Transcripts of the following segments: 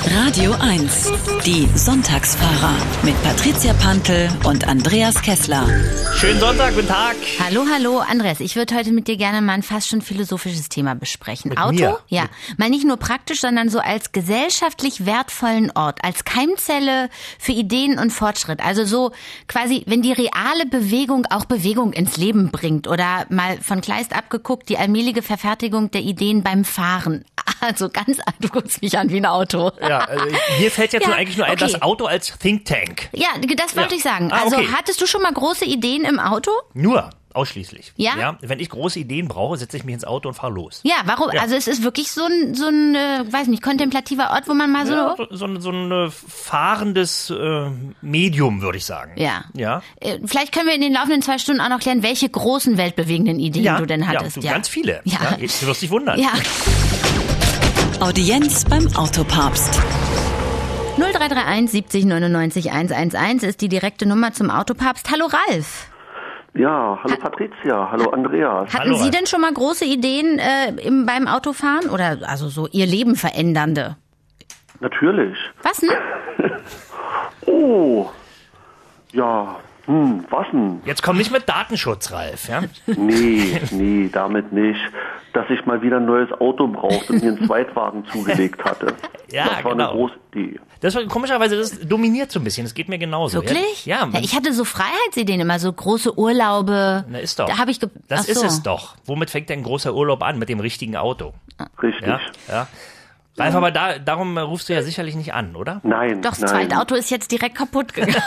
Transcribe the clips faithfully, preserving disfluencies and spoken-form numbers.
Radio eins, die Sonntagsfahrer mit Patricia Pantel und Andreas Kessler. Schönen Sonntag, guten Tag. Hallo, hallo, Andreas. Ich würde heute mit dir gerne mal ein fast schon philosophisches Thema besprechen. Mit Auto? mir? Ja. Mal nicht nur praktisch, sondern so als gesellschaftlich wertvollen Ort, als Keimzelle für Ideen und Fortschritt. Also so quasi, wenn die reale Bewegung auch Bewegung ins Leben bringt oder mal von Kleist abgeguckt, die allmähliche Verfertigung der Ideen beim Fahren. Also ganz, du guckst mich an wie ein Auto. Ja, also mir fällt jetzt Ja, nur eigentlich nur ein, okay. das Auto als Think Tank. Ja, das wollte Ja. ich sagen. Ah, Also okay. hattest du schon mal große Ideen im Auto? Nur, ausschließlich. Ja? ja? Wenn ich große Ideen brauche, setze ich mich ins Auto und fahre los. Ja, warum? Ja. Also es ist wirklich so ein, so ein, äh, weiß nicht, kontemplativer Ort, wo man mal so... Ja, so, so, ein- so ein äh, fahrendes äh, Medium, würde ich sagen. Ja. Ja. Äh, Vielleicht können wir in den laufenden zwei Stunden auch noch klären, welche großen weltbewegenden Ideen Ja, du denn hattest. ja, du, ganz viele. Ja. Ja, du wirst dich wundern. Ja. Audienz beim Autopapst. null drei drei eins siebzig neunundneunzig hundertelf ist die direkte Nummer zum Autopapst. Hallo Ralf. Ja, hallo Patricia, hallo Andreas. Hatten Hallo, Sie Ralf. denn schon mal große Ideen äh, im, beim Autofahren? Oder also so Ihr Leben verändernde? Natürlich. Was denn? Oh, ja, hm, was denn? Jetzt komm nicht mit Datenschutz, Ralf. Ja? Nee, nee, damit nicht. Dass ich mal wieder ein neues Auto brauchte und mir einen Zweitwagen zugelegt hatte. Ja, das war genau. eine große Idee. Das war komischerweise, das dominiert so ein bisschen. Das geht mir genauso. Wirklich? Ja, man, Ich hatte so Freiheitsideen immer, so große Urlaube. na, ist doch. Da habe ich ge- das Ach ist so. es doch. Womit fängt denn ein großer Urlaub an? Mit dem richtigen Auto. Richtig. Ja, ja. Ralf, aber da, darum rufst du ja sicherlich nicht an, oder? Nein, Doch, das nein. zweite Auto ist jetzt direkt kaputt gegangen.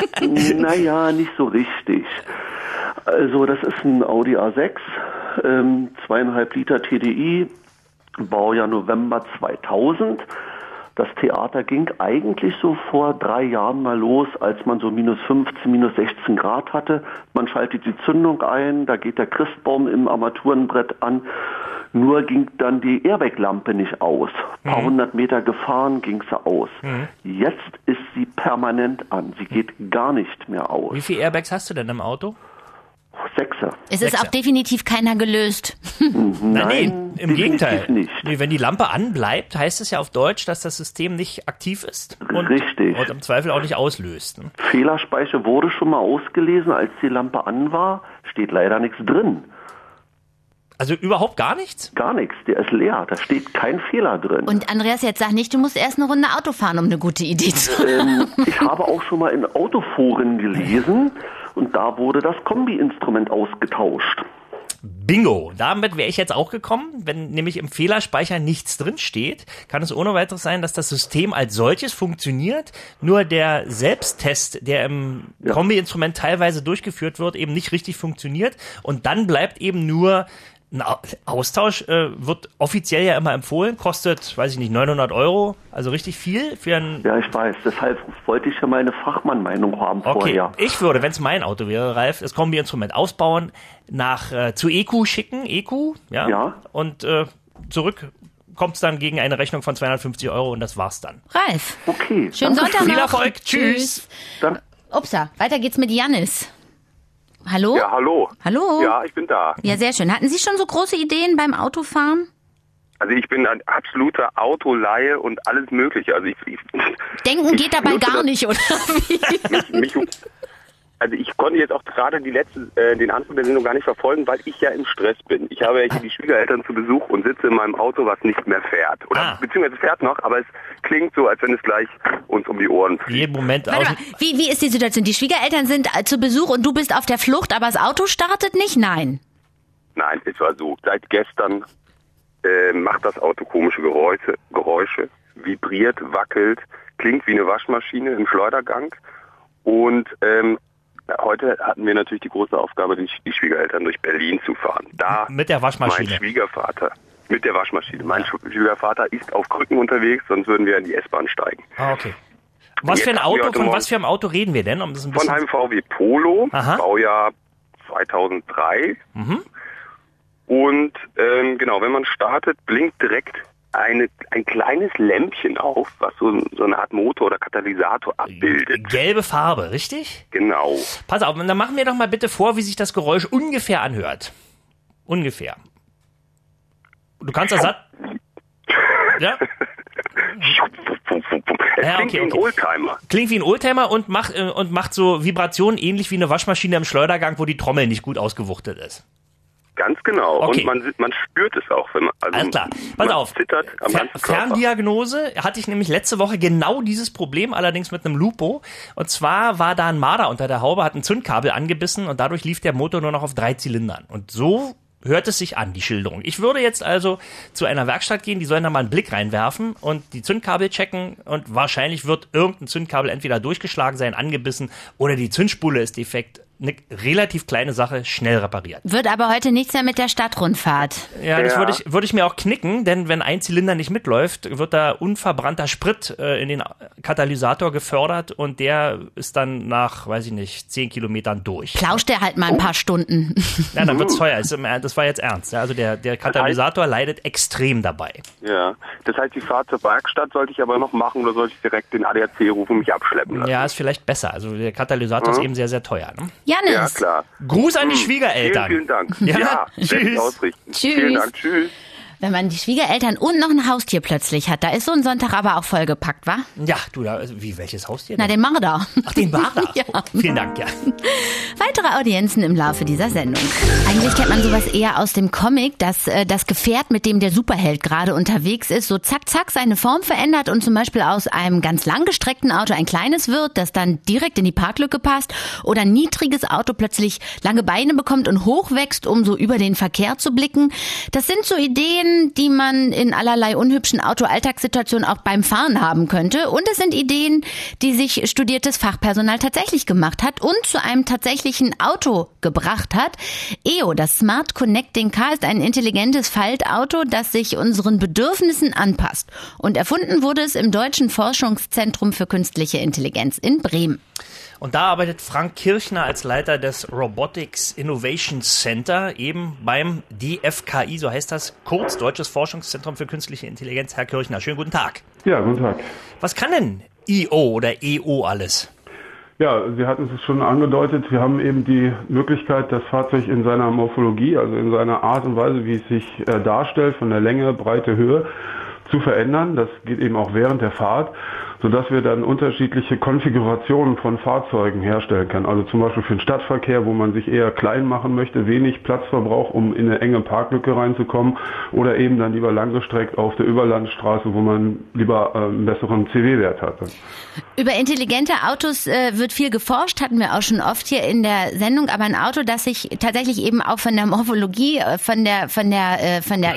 Naja, nicht so richtig. Also das ist ein Audi A sechs, ähm, zweieinhalb Liter T D I, Baujahr November zweitausend. Das Theater ging eigentlich so vor drei Jahren mal los, als man so minus fünfzehn, minus sechzehn Grad hatte. Man schaltet die Zündung ein, da geht der Christbaum im Armaturenbrett an. Nur ging dann die Airbag-Lampe nicht aus. Ein paar hundert Meter gefahren, ging sie aus. Jetzt ist sie permanent an. Sie geht gar nicht mehr aus. Wie viele Airbags hast du denn im Auto? Sechser. Es ist Sechser. auch definitiv keiner gelöst. Na, nee, im definitiv Gegenteil. nicht. Nee, wenn die Lampe anbleibt, heißt es ja auf Deutsch, dass das System nicht aktiv ist und, Richtig. und im Zweifel auch nicht auslöst. Ne? Fehlerspeicher wurde schon mal ausgelesen, als die Lampe an war. Steht leider nichts drin. Also überhaupt gar nichts? Gar nichts. Der ist leer. Da steht kein Fehler drin. Und Andreas, jetzt sag nicht, du musst erst eine Runde Auto fahren, um eine gute Idee zu haben. ähm, ich habe auch schon mal in Autoforen gelesen und da wurde das Kombi-Instrument ausgetauscht. Bingo! Damit wäre ich jetzt auch gekommen. Wenn nämlich im Fehlerspeicher nichts drin steht, kann es ohne weiteres sein, dass das System als solches funktioniert, nur der Selbsttest, der im Ja. Kombi-Instrument teilweise durchgeführt wird, eben nicht richtig funktioniert und dann bleibt eben nur ein Au- Austausch, äh, wird offiziell ja immer empfohlen, kostet, weiß ich nicht, neunhundert Euro, also richtig viel für ein... Ja, ich weiß. Deshalb wollte ich ja mal eine Fachmann-Meinung haben Okay, vorher. ich würde, wenn es mein Auto wäre, Ralf, das Kombi-Instrument ausbauen, nach äh, zu E Q schicken, E Q, ja, Ja. und äh, zurück kommt es dann gegen eine Rechnung von zweihundertfünfzig Euro und das war's dann. Ralf, Okay. schönen danke Sonntag Viel noch. Erfolg, tschüss. Dann Upsa, weiter geht's mit Jannis. Hallo? Ja, hallo. Hallo? Ja, ich bin da. Ja, sehr schön. Hatten Sie schon so große Ideen beim Autofahren? Also ich bin ein absoluter Autolaie und alles Mögliche. Also ich, ich Denken Ich geht dabei nutze gar das- nicht, oder wie? mich, also ich konnte jetzt auch gerade die letzte, äh, den Anfang der Sendung gar nicht verfolgen, weil ich ja im Stress bin. Ich habe ja hier die Schwiegereltern zu Besuch und sitze in meinem Auto, was nicht mehr fährt. Oder Ah. beziehungsweise fährt noch, aber es klingt so, als wenn es gleich uns um die Ohren fliegt. Jeden Moment aus. Warte mal, wie, wie ist die Situation? Die Schwiegereltern sind äh, zu Besuch und du bist auf der Flucht, aber das Auto startet nicht? Nein. Nein, es war so. Seit gestern äh, macht das Auto komische Geräusche, Geräusche, vibriert, wackelt, klingt wie eine Waschmaschine im Schleudergang. Und ähm, heute hatten wir natürlich die große Aufgabe, die, die Schwiegereltern durch Berlin zu fahren. Da Mit der Waschmaschine. Mein Schwiegervater, mit der Waschmaschine. Mein Schwiegervater ist auf Krücken unterwegs, sonst würden wir in die S-Bahn steigen. Ah, okay. Was Jetzt für ein haben wir Auto, heute von Morgen- was für einem Auto reden wir denn? Um das ein Von bisschen einem V W Polo, Aha. Baujahr zweitausenddrei. Und ähm, genau, wenn man startet, blinkt direkt eine, ein kleines Lämpchen auf, was so, so eine Art Motor oder Katalysator abbildet. gelbe Farbe, richtig? Genau. Pass auf, dann machen wir doch mal bitte vor, wie sich das Geräusch ungefähr anhört. Ungefähr. Du kannst das satt... Ja? Es ja, klingt okay, wie ein okay. Oldtimer. Klingt wie ein Oldtimer und macht, äh, und macht so Vibrationen ähnlich wie eine Waschmaschine im Schleudergang, wo die Trommel nicht gut ausgewuchtet ist. Ganz genau. Okay. Und man, man spürt es auch, wenn man, also Alles klar. Pass man auf. zittert am Fer- ganzen Körper. Ferndiagnose hatte ich nämlich letzte Woche genau dieses Problem, allerdings mit einem Lupo. Und zwar war da ein Marder unter der Haube, hat ein Zündkabel angebissen und dadurch lief der Motor nur noch auf drei Zylindern. Und so hört es sich an, die Schilderung. Ich würde jetzt also zu einer Werkstatt gehen, die sollen da mal einen Blick reinwerfen und die Zündkabel checken und wahrscheinlich wird irgendein Zündkabel entweder durchgeschlagen sein, angebissen oder die Zündspule ist defekt. Eine relativ kleine Sache, schnell repariert. Wird aber heute nichts mehr mit der Stadtrundfahrt. Ja, das Ja. würde ich, würde ich mir auch knicken, denn wenn ein Zylinder nicht mitläuft, wird da unverbrannter Sprit äh, in den Katalysator gefördert und der ist dann nach, weiß ich nicht, zehn Kilometern durch. Plauscht der halt mal ein paar Stunden. Ja, dann wird's teuer. Ist im Er- Das war jetzt ernst. Ja, also der, der Katalysator leidet extrem dabei. Ja, das heißt, die Fahrt zur Werkstatt sollte ich aber noch machen oder sollte ich direkt den A D A C rufen und mich abschleppen lassen? Ja, ist vielleicht besser. Also der Katalysator ist eben sehr, sehr teuer. Ne? Janis. Ja, klar. Gruß an die Schwiegereltern. Vielen, vielen Dank. Ja, Ja, werde ich tschüss. ausrichten. Tschüss. Vielen Dank, tschüss. Wenn man die Schwiegereltern und noch ein Haustier plötzlich hat, da ist so ein Sonntag aber auch vollgepackt, wa? Ja, du, da, also, wie, welches Haustier Na, denn? den Marder. Ach, den Marder. Ja. Vielen Dank, ja. Weitere Audienzen im Laufe dieser Sendung. Eigentlich kennt man sowas eher aus dem Comic, dass äh, das Gefährt, mit dem der Superheld gerade unterwegs ist, so zack, zack seine Form verändert und zum Beispiel aus einem ganz langgestreckten Auto ein kleines wird, das dann direkt in die Parklücke passt oder ein niedriges Auto plötzlich lange Beine bekommt und hochwächst, um so über den Verkehr zu blicken. Das sind so Ideen, die man in allerlei unhübschen Auto-Alltagssituationen auch beim Fahren haben könnte. Und es sind Ideen, die sich studiertes Fachpersonal tatsächlich gemacht hat und zu einem tatsächlichen Auto gebracht hat. E O, das Smart Connecting Car, ist ein intelligentes Faltauto, das sich unseren Bedürfnissen anpasst. Und erfunden wurde es im Deutschen Forschungszentrum für künstliche Intelligenz in Bremen. Und da arbeitet Frank Kirchner als Leiter des Robotics Innovation Center, eben beim D F K I, so heißt das, kurz Deutsches Forschungszentrum für künstliche Intelligenz. Herr Kirchner, schönen guten Tag. Ja, guten Tag. Was kann denn I O oder E O alles? Ja, Sie hatten es schon angedeutet, wir haben eben die Möglichkeit, das Fahrzeug in seiner Morphologie, also in seiner Art und Weise, wie es sich äh, darstellt, von der Länge, Breite, Höhe, zu verändern. Das geht eben auch während der Fahrt, sodass wir dann unterschiedliche Konfigurationen von Fahrzeugen herstellen können. Also zum Beispiel für den Stadtverkehr, wo man sich eher klein machen möchte, wenig Platzverbrauch, um in eine enge Parklücke reinzukommen, oder eben dann lieber langgestreckt auf der Überlandstraße, wo man lieber äh, einen besseren C W-Wert hat. Über intelligente Autos äh, wird viel geforscht, hatten wir auch schon oft hier in der Sendung, aber ein Auto, das sich tatsächlich eben auch von der Morphologie, äh, von der von der äh, von der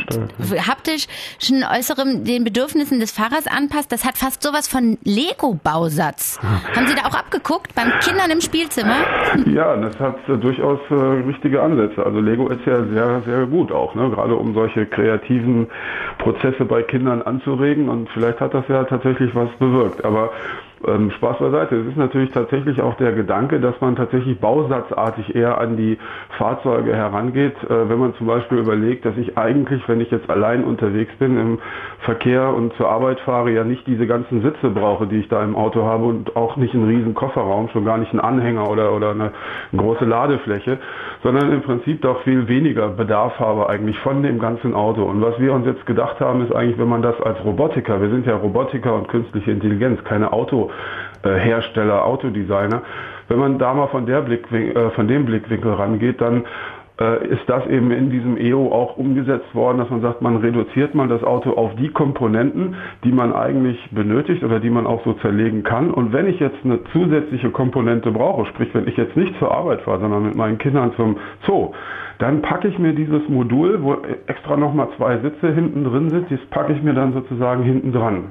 haptischen Äußerem den Bedürfnissen des Fahrers anpasst, das hat fast sowas von Lego-Bausatz. Haben Sie da auch abgeguckt beim Kindern im Spielzimmer? Ja, das hat äh, durchaus äh, richtige Ansätze. Also Lego ist ja sehr, sehr gut auch, ne? Gerade um solche kreativen Prozesse bei Kindern anzuregen, und vielleicht hat das ja tatsächlich was bewirkt. Aber ähm, Spaß beiseite. Es ist natürlich tatsächlich auch der Gedanke, dass man tatsächlich bausatzartig eher an die Fahrzeuge herangeht. Äh, wenn man zum Beispiel überlegt, dass ich eigentlich, wenn ich jetzt allein unterwegs bin im Verkehr und zur Arbeit fahre, ja nicht diese ganzen Sitze brauche, die ich da im Auto habe, und auch nicht einen riesen Kofferraum, schon gar nicht einen Anhänger oder, oder eine große Ladefläche, sondern im Prinzip doch viel weniger Bedarf habe eigentlich von dem ganzen Auto. Und was wir uns jetzt gedacht haben, ist eigentlich, wenn man das als Robotiker, wir sind ja Robotiker und künstliche Intelligenz, keine Autohersteller, Autodesigner, wenn man da mal von der Blickwinkel, äh, von dem Blickwinkel rangeht, dann äh, ist das eben in diesem E O auch umgesetzt worden, dass man sagt, man reduziert mal das Auto auf die Komponenten, die man eigentlich benötigt oder die man auch so zerlegen kann. Und wenn ich jetzt eine zusätzliche Komponente brauche, sprich, wenn ich jetzt nicht zur Arbeit fahre, sondern mit meinen Kindern zum Zoo, dann packe ich mir dieses Modul, wo extra nochmal zwei Sitze hinten drin sind, das packe ich mir dann sozusagen hinten dran.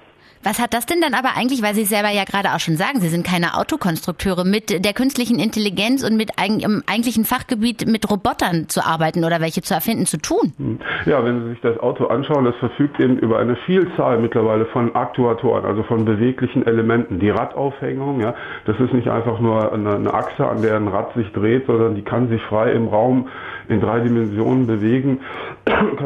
Was hat das denn dann aber eigentlich, weil Sie es selber ja gerade auch schon sagen, Sie sind keine Autokonstrukteure, mit der künstlichen Intelligenz und mit eig- im eigentlichen Fachgebiet mit Robotern zu arbeiten oder welche zu erfinden, zu tun? Ja, wenn Sie sich das Auto anschauen, das verfügt eben über eine Vielzahl mittlerweile von Aktuatoren, also von beweglichen Elementen. Die Radaufhängung, ja, das ist nicht einfach nur eine, eine Achse, an der ein Rad sich dreht, sondern die kann sich frei im Raum in drei Dimensionen bewegen, kann sich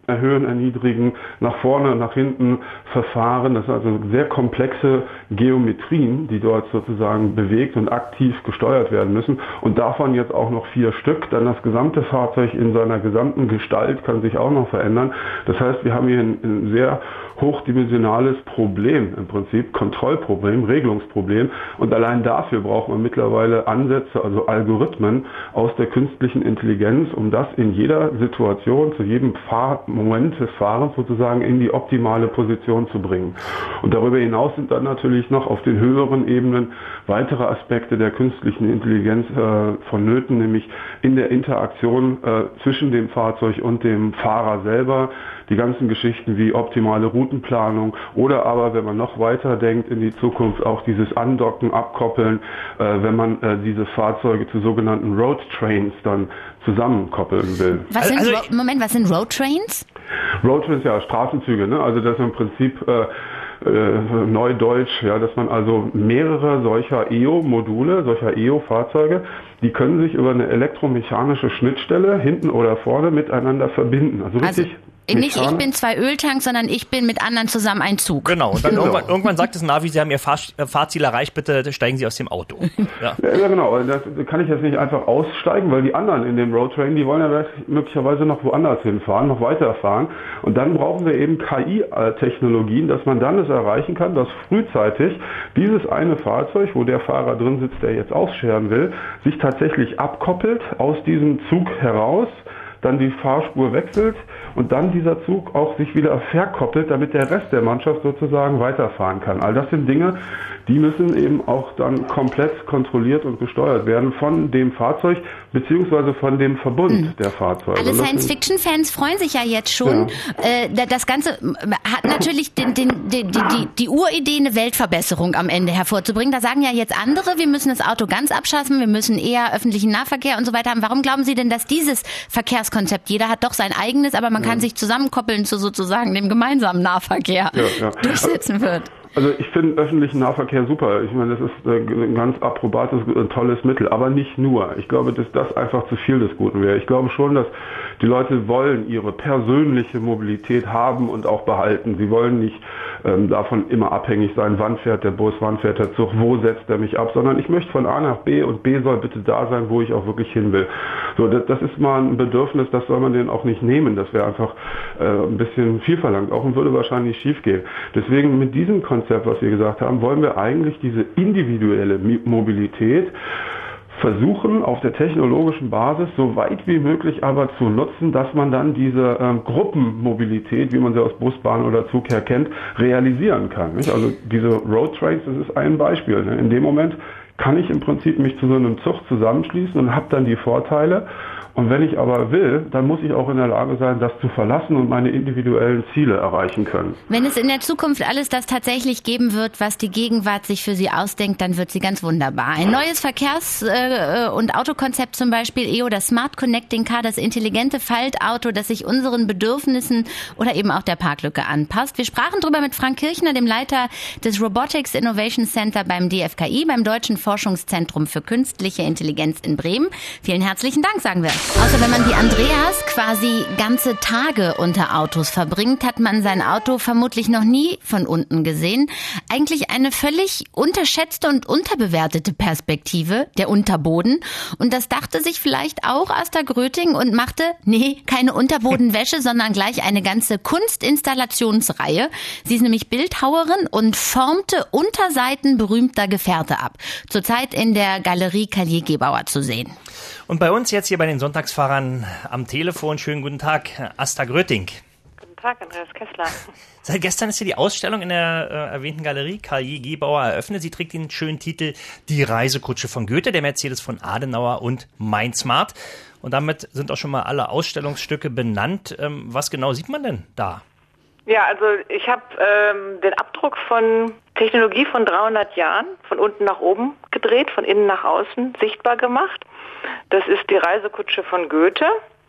erhöhen, erniedrigen, nach vorne, nach hinten verfahren. Das sind also sehr komplexe Geometrien, die dort sozusagen bewegt und aktiv gesteuert werden müssen. Und davon jetzt auch noch vier Stück. Dann das gesamte Fahrzeug in seiner gesamten Gestalt kann sich auch noch verändern. Das heißt, wir haben hier ein, ein sehr hochdimensionales Problem im Prinzip, Kontrollproblem, Regelungsproblem. Und allein dafür braucht man mittlerweile Ansätze, also Algorithmen aus der künstlichen Intelligenz, um das in jeder Situation, zu jedem Fahr- Moment des Fahrens sozusagen in die optimale Position zu bringen. Und darüber hinaus sind dann natürlich noch auf den höheren Ebenen weitere Aspekte der künstlichen Intelligenz äh, vonnöten, nämlich in der Interaktion äh, zwischen dem Fahrzeug und dem Fahrer selber, die ganzen Geschichten wie optimale Routenplanung oder aber, wenn man noch weiter denkt in die Zukunft, auch dieses Andocken, Abkoppeln, äh, wenn man äh, diese Fahrzeuge zu sogenannten Roadtrains dann zusammenkoppeln will. Was sind, also, Ro- Moment, was sind Roadtrains? Roadtrains, ja, Straßenzüge, ne? Also das ist im Prinzip äh, äh, Neudeutsch, ja, dass man also mehrere solcher E O-Module, solcher E O-Fahrzeuge, die können sich über eine elektromechanische Schnittstelle hinten oder vorne miteinander verbinden. Also richtig. Also nicht ich bin zwei Öltanks, sondern ich bin mit anderen zusammen ein Zug. Genau, und dann Genau. irgendwann, irgendwann sagt das Navi, Sie haben Ihr Fahr Fahrziel erreicht, bitte steigen Sie aus dem Auto. Ja. Ja, ja, genau. Das kann ich jetzt nicht einfach aussteigen, weil die anderen in dem Roadtrain, die wollen ja möglicherweise noch woanders hinfahren, noch weiterfahren. Und dann brauchen wir eben K I-Technologien, dass man dann es erreichen kann, dass frühzeitig dieses eine Fahrzeug, wo der Fahrer drin sitzt, der jetzt ausscheren will, sich tatsächlich abkoppelt aus diesem Zug heraus, dann die Fahrspur wechselt und dann dieser Zug auch sich wieder verkoppelt, damit der Rest der Mannschaft sozusagen weiterfahren kann. All das sind Dinge, die müssen eben auch dann komplett kontrolliert und gesteuert werden von dem Fahrzeug beziehungsweise von dem Verbund mhm. der Fahrzeuge. Alle Science-Fiction-Fans freuen sich ja jetzt schon. Ja. Äh, das Ganze hat natürlich den, den, den, die, die, die Uridee, eine Weltverbesserung am Ende hervorzubringen. Da sagen ja jetzt andere, wir müssen das Auto ganz abschaffen, wir müssen eher öffentlichen Nahverkehr und so weiter haben. Warum glauben Sie denn, dass dieses Verkehrskonzept, jeder hat doch sein eigenes, aber man kann ja. sich zusammenkoppeln zu sozusagen dem gemeinsamen Nahverkehr, ja, ja. durchsetzen wird? Also ich finde öffentlichen Nahverkehr super. Ich meine, das ist ein ganz approbates, ein tolles Mittel, aber nicht nur. Ich glaube, dass das einfach zu viel des Guten wäre. Ich glaube schon, dass die Leute wollen ihre persönliche Mobilität haben und auch behalten. Sie wollen nicht ähm, davon immer abhängig sein, wann fährt der Bus, wann fährt der Zug, wo setzt er mich ab, sondern ich möchte von A nach B und B soll bitte da sein, wo ich auch wirklich hin will. So, das, das ist mal ein Bedürfnis, das soll man denen auch nicht nehmen. Das wäre einfach äh, ein bisschen viel verlangt auch und würde wahrscheinlich schief gehen. Deswegen mit diesem Konzept, was wir gesagt haben, wollen wir eigentlich diese individuelle Mobilität versuchen, auf der technologischen Basis so weit wie möglich aber zu nutzen, dass man dann diese ähm, Gruppenmobilität, wie man sie aus Bus, Bahn oder Zug her kennt, realisieren kann. Nicht? Also diese Roadtrains, das ist ein Beispiel. Ne? In dem Moment kann ich im Prinzip mich zu so einem Zug zusammenschließen und habe dann die Vorteile. Und wenn ich aber will, dann muss ich auch in der Lage sein, das zu verlassen und meine individuellen Ziele erreichen können. Wenn es in der Zukunft alles das tatsächlich geben wird, was die Gegenwart sich für sie ausdenkt, dann wird sie ganz wunderbar. Ein neues Verkehrs- äh, und Autokonzept zum Beispiel, E O, das Smart Connecting Car, das intelligente Faltauto, das sich unseren Bedürfnissen oder eben auch der Parklücke anpasst. Wir sprachen darüber mit Frank Kirchner, dem Leiter des Robotics Innovation Center beim D F K I, beim Deutschen Forschungszentrum für Künstliche Intelligenz in Bremen. Vielen herzlichen Dank, sagen wir. Außer wenn man wie Andreas quasi ganze Tage unter Autos verbringt, hat man sein Auto vermutlich noch nie von unten gesehen. Eigentlich eine völlig unterschätzte und unterbewertete Perspektive, der Unterboden. Und das dachte sich vielleicht auch Asta Gröting und machte, nee, keine Unterbodenwäsche, sondern gleich eine ganze Kunstinstallationsreihe. Sie ist nämlich Bildhauerin und formte Unterseiten berühmter Gefährte ab. Zurzeit in der Galerie Carlier-Gebauer zu sehen. Und bei uns jetzt hier bei den Sonntagsfahrern am Telefon, schönen guten Tag, Asta Gröting. Guten Tag, Andreas Kessler. Seit gestern ist hier die Ausstellung in der äh, erwähnten Galerie Carlier-Gebauer eröffnet. Sie trägt den schönen Titel Die Reisekutsche von Goethe, der Mercedes von Adenauer und Mein Smart. Und damit sind auch schon mal alle Ausstellungsstücke benannt. Ähm, was genau sieht man denn da? Ja, also ich habe ähm, den Abdruck von Technologie von dreihundert Jahren von unten nach oben gedreht, von innen nach außen sichtbar gemacht. Das ist die Reisekutsche von Goethe,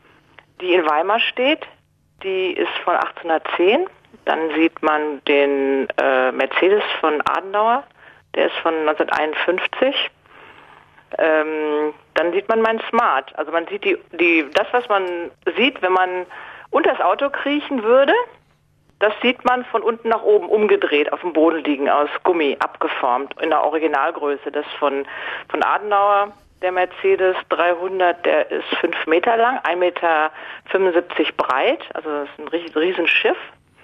die in Weimar steht. Die ist von achtzehnhundertzehn. Dann sieht man den äh, Mercedes von Adenauer, der ist von neunzehnhunderteinundfünfzig. Ähm, dann sieht man mein Smart. Also man sieht die, die, das, was man sieht, wenn man unter das Auto kriechen würde. Das sieht man von unten nach oben umgedreht auf dem Boden liegen, aus Gummi abgeformt in der Originalgröße. Das von, von Adenauer, der Mercedes dreihundert, der ist fünf Meter lang, ein Meter fünfundsiebzig breit, also das ist ein riesen Schiff.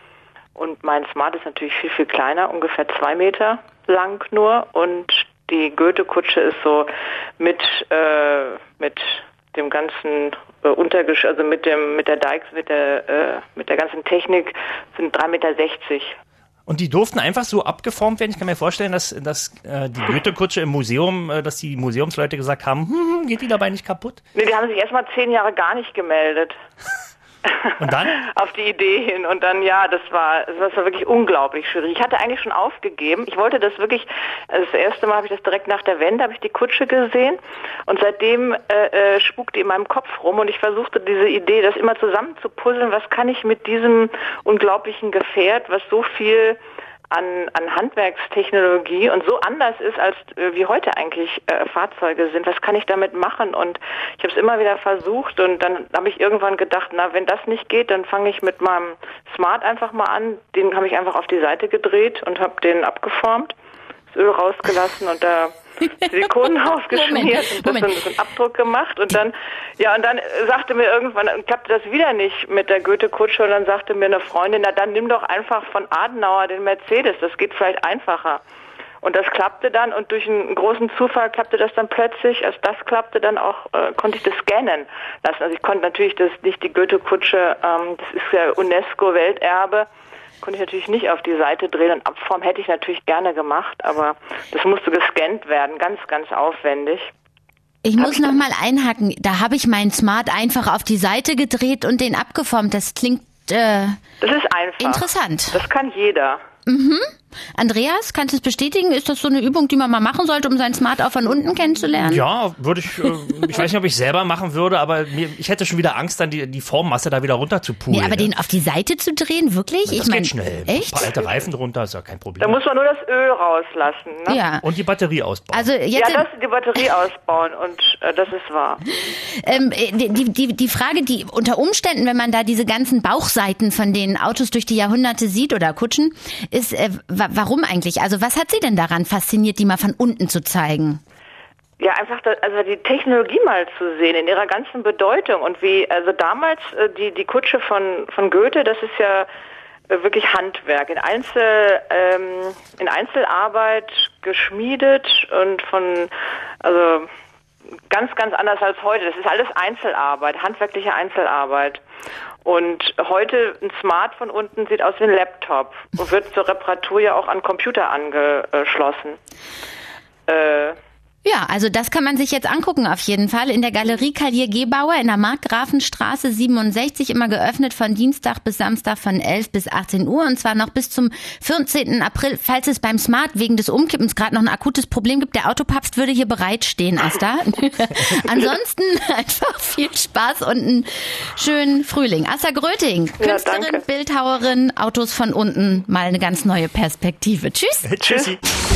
Und mein Smart ist natürlich viel, viel kleiner, ungefähr zwei Meter lang nur. Und die Goethe-Kutsche ist so mit, äh, mit dem ganzen äh, Untergesch, also mit dem, mit der Dykes, mit der, äh, mit der ganzen Technik sind drei Meter sechzig. Und die durften einfach so abgeformt werden. Ich kann mir vorstellen, dass, dass äh, die Goethe-Kutsche im Museum, äh, dass die Museumsleute gesagt haben, hm, geht die dabei nicht kaputt? Nee, die haben sich erstmal zehn Jahre gar nicht gemeldet. Und dann? Auf die Idee hin. Und dann, ja, das war, das war wirklich unglaublich schwierig. Ich hatte eigentlich schon aufgegeben. Ich wollte das wirklich, also das erste Mal habe ich das direkt nach der Wende, habe ich die Kutsche gesehen. Und seitdem äh, äh, spukte in meinem Kopf rum. Und ich versuchte diese Idee, das immer zusammen zu puzzeln. Was kann ich mit diesem unglaublichen Gefährt, was so viel an, an Handwerkstechnologie und so anders ist, als äh, wie heute eigentlich äh, Fahrzeuge sind. Was kann ich damit machen? Und ich habe es immer wieder versucht und dann habe ich irgendwann gedacht, na, wenn das nicht geht, dann fange ich mit meinem Smart einfach mal an. Den habe ich einfach auf die Seite gedreht und habe den abgeformt, das Öl rausgelassen und da Silikon aufgeschmiert und das dann so einen Abdruck gemacht und dann, ja, und dann sagte mir irgendwann, klappte das wieder nicht mit der Goethe-Kutsche und dann sagte mir eine Freundin, na dann nimm doch einfach von Adenauer den Mercedes, das geht vielleicht einfacher. Und das klappte dann und durch einen großen Zufall klappte das dann plötzlich, als das klappte dann auch, äh, konnte ich das scannen lassen. Also ich konnte natürlich das nicht die Goethe-Kutsche, ähm, das ist ja UNESCO-Welterbe, konnte ich natürlich nicht auf die Seite drehen und Abform hätte ich natürlich gerne gemacht, aber das musste gescannt werden, ganz, ganz aufwendig. Ich muss noch mal einhaken, da habe ich meinen Smart einfach auf die Seite gedreht und den abgeformt. Das klingt äh, das ist einfach interessant. Das kann jeder. Mhm. Andreas, kannst du es bestätigen? Ist das so eine Übung, die man mal machen sollte, um sein Smart auch von unten kennenzulernen? Ja, würde ich, äh, ich weiß nicht, ob ich selber machen würde, aber mir, ich hätte schon wieder Angst, dann die, die Formmasse da wieder runter zu pulen. Nee, aber den auf die Seite zu drehen, wirklich? Das ich geht mein, schnell. Echt? Ein paar alte Reifen drunter, ist ja kein Problem. Da muss man nur das Öl rauslassen. Ne? Ja. Und die Batterie ausbauen. Also jetzt ja, das die Batterie ausbauen und äh, das ist wahr. Ähm, die, die, die Frage, die unter Umständen, wenn man da diese ganzen Bauchseiten von den Autos durch die Jahrhunderte sieht oder Kutschen, ist, äh, warum eigentlich? Also was hat Sie denn daran fasziniert, die mal von unten zu zeigen? Ja, einfach da, also die Technologie mal zu sehen in ihrer ganzen Bedeutung und wie, also damals äh, die die Kutsche von von Goethe, das ist ja äh, wirklich Handwerk in Einzel ähm, in Einzelarbeit geschmiedet und von also ganz ganz anders als heute. Das ist alles Einzelarbeit, handwerkliche Einzelarbeit. Und heute ein Smart von unten sieht aus wie ein Laptop und wird zur Reparatur ja auch an Computer angeschlossen. Äh, Ja, also das kann man sich jetzt angucken auf jeden Fall in der Galerie Kalier Gebauer in der Markgrafenstraße siebenundsechzig, immer geöffnet von Dienstag bis Samstag von elf bis achtzehn Uhr und zwar noch bis zum vierzehnten April, falls es beim Smart wegen des Umkippens gerade noch ein akutes Problem gibt. Der Autopapst würde hier bereitstehen, Asta. Ansonsten einfach viel Spaß und einen schönen Frühling. Asta Gröting, Ja, Künstlerin, danke. Bildhauerin, Autos von unten, mal eine ganz neue Perspektive. Tschüss. Tschüssi.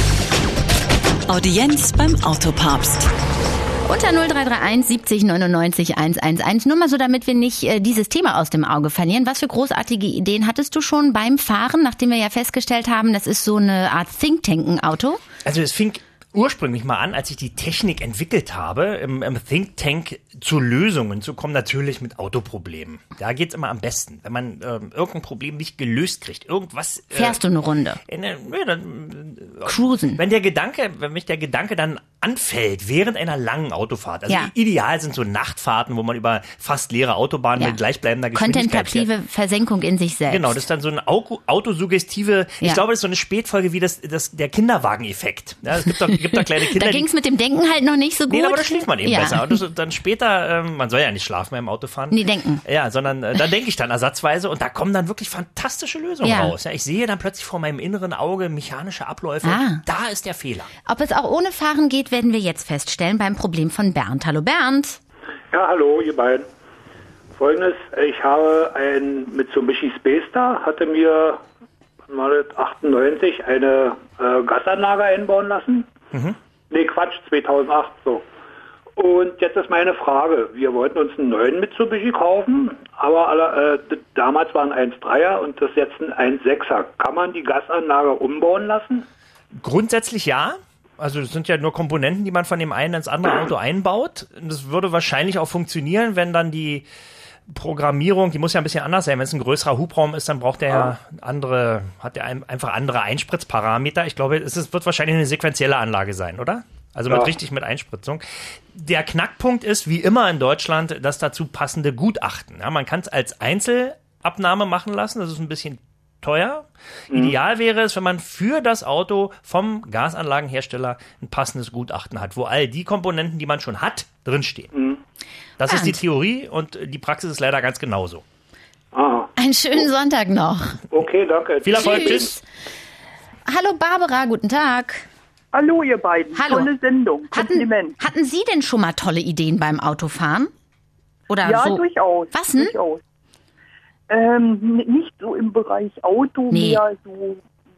Audienz beim Autopapst. Unter null drei drei eins siebzig neunundneunzig hunderteins. Nur mal so, damit wir nicht äh, dieses Thema aus dem Auge verlieren. Was für großartige Ideen hattest du schon beim Fahren, nachdem wir ja festgestellt haben, das ist so eine Art Think Tank, ein Auto? Also es fing ursprünglich mal an, als ich die Technik entwickelt habe, im, im Think Tank zu Lösungen zu kommen, natürlich mit Autoproblemen. Da geht's immer am besten, wenn man ähm, irgendein Problem nicht gelöst kriegt. Irgendwas. Äh, Fährst du eine Runde? In, äh, dann, äh, Cruisen. Wenn der Gedanke, wenn mich der Gedanke dann anfällt während einer langen Autofahrt. Also Ja. ideal sind so Nachtfahrten, wo man über fast leere Autobahnen Ja. mit gleichbleibender Geschwindigkeit fährt. Kontemplative Versenkung in sich selbst. Genau, das ist dann so eine Auto- autosuggestive, Ja. ich glaube, das ist so eine Spätfolge wie das, das der Kinderwagen-Effekt. Ja, es gibt doch, gibt doch kleine Kinder, Da die ging's mit dem Denken halt noch nicht so gut. Nee, aber da schläft man eben ja. besser. Und das, dann später, ähm, man soll ja nicht schlafen beim Autofahren. Nee, denken. Ja, sondern äh, da denke ich dann ersatzweise und da kommen dann wirklich fantastische Lösungen Ja. raus. Ja, ich sehe dann plötzlich vor meinem inneren Auge mechanische Abläufe. Ah. Da ist der Fehler. Ob es auch ohne Fahren geht, werden wir jetzt feststellen beim Problem von Bernd. Hallo Bernd. Ja, hallo, ihr beiden. Folgendes, ich habe ein Mitsubishi Speedster, hatte mir mal achtundneunzig eine äh, Gasanlage einbauen lassen. Mhm. Nee, Quatsch, zweitausendacht so. Und jetzt ist meine Frage, wir wollten uns einen neuen Mitsubishi kaufen, aber alle, äh, damals war ein eins Komma dreier und das ist jetzt ein eins Komma sechser. Kann man die Gasanlage umbauen lassen? Grundsätzlich ja. Also das sind ja nur Komponenten, die man von dem einen ins andere Auto einbaut. Das würde wahrscheinlich auch funktionieren, wenn dann die Programmierung, die muss ja ein bisschen anders sein. Wenn es ein größerer Hubraum ist, dann braucht der ja andere, hat der einfach andere Einspritzparameter. Ich glaube, es wird wahrscheinlich eine sequentielle Anlage sein, oder? Also mit Ja. richtig mit Einspritzung. Der Knackpunkt ist, wie immer in Deutschland, das dazu passende Gutachten. Ja, man kann es als Einzelabnahme machen lassen, das ist ein bisschen teuer. Mhm. Ideal wäre es, wenn man für das Auto vom Gasanlagenhersteller ein passendes Gutachten hat, wo all die Komponenten, die man schon hat, drinstehen. Mhm. Das Bernd. ist die Theorie und die Praxis ist leider ganz genauso. Ah, Einen schönen Sonntag noch. okay, danke. Viel Erfolg, tschüss. Hallo Barbara, guten Tag. Hallo ihr beiden, Hallo. tolle Sendung, Hatten, Kompliment. hatten Sie denn schon mal tolle Ideen beim Autofahren? Oder Ja, so? durchaus. Was denn? Durchaus. Ähm, n- nicht so im Bereich Auto, Nee. mehr so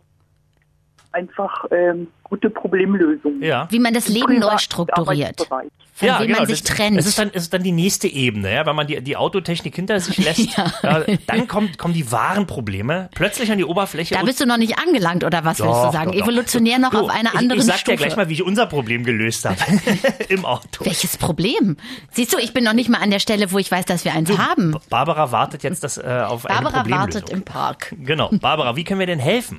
einfach ähm, gute Problemlösungen. Ja. Wie man das Im Leben neu privaten strukturiert. Arbeitsbereich. Von Ja, wem genau. man sich das, trennt. Das ist dann, ist dann die nächste Ebene, ja, wenn man die, die Autotechnik hinter sich lässt. Ja. Ja, dann kommt, kommen die wahren Probleme plötzlich an die Oberfläche. Da und- bist du noch nicht angelangt, oder was willst Doch, du sagen? doch, doch. Evolutionär noch Du, auf einer ich, anderen Ich sag Stufe. dir gleich mal, wie ich unser Problem gelöst habe. Im Auto. Welches Problem? Siehst du, ich bin noch nicht mal an der Stelle, wo ich weiß, dass wir eins haben. B- Barbara wartet jetzt das, äh, auf eine Barbara Problemlösung. wartet im Park. Genau. Barbara, wie können wir denn helfen?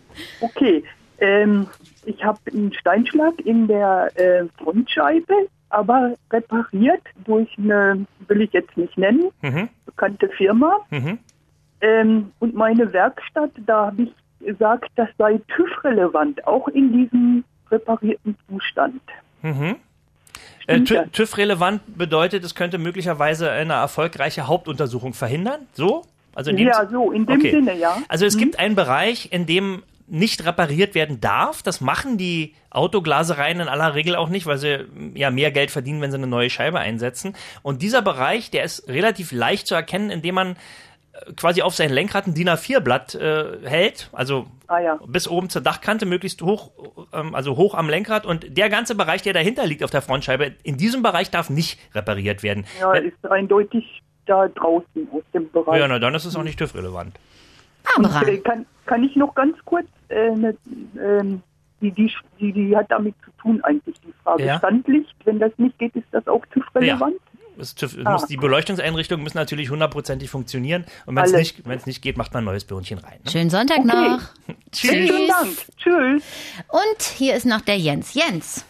Okay, ähm, ich habe einen Steinschlag in der äh, Frontscheibe, aber repariert durch eine, will ich jetzt nicht nennen, Mhm. bekannte Firma. Mhm. Ähm, und meine Werkstatt, da habe ich gesagt, das sei TÜV-relevant, auch in diesem reparierten Zustand. Mhm. Äh, Stimmt Tü- das? TÜV-relevant bedeutet, es könnte möglicherweise eine erfolgreiche Hauptuntersuchung verhindern. So? Also in dem Ja, so, in dem Okay. Sinne, ja. Also es Mhm. gibt einen Bereich, in dem nicht repariert werden darf. Das machen die Autoglasereien in aller Regel auch nicht, weil sie ja mehr Geld verdienen, wenn sie eine neue Scheibe einsetzen. Und dieser Bereich, der ist relativ leicht zu erkennen, indem man äh, quasi auf sein Lenkrad ein D I N A vier Blatt äh, hält, also Ah ja. bis oben zur Dachkante, möglichst hoch, ähm, also hoch am Lenkrad. Und der ganze Bereich, der dahinter liegt auf der Frontscheibe, in diesem Bereich darf nicht repariert werden. Ja, Wenn- ist eindeutig da draußen aus dem Bereich. ja, na dann ist es auch nicht TÜV-relevant. Barbara. Äh, kann, kann ich noch ganz kurz, äh, ne, ähm, die, die, die, die hat damit zu tun eigentlich, die Frage. Ja. Standlicht, wenn das nicht geht, ist das auch TÜV-relevant? Es TÜV, es Ah. muss, die Beleuchtungseinrichtungen müssen natürlich hundertprozentig funktionieren. Und wenn es Alles. nicht, wenn es nicht geht, macht man ein neues Birnchen rein. Ne? Schönen Sonntag Okay. noch. Vielen Dank. Tschüss. Und hier ist noch der Jens. Jens,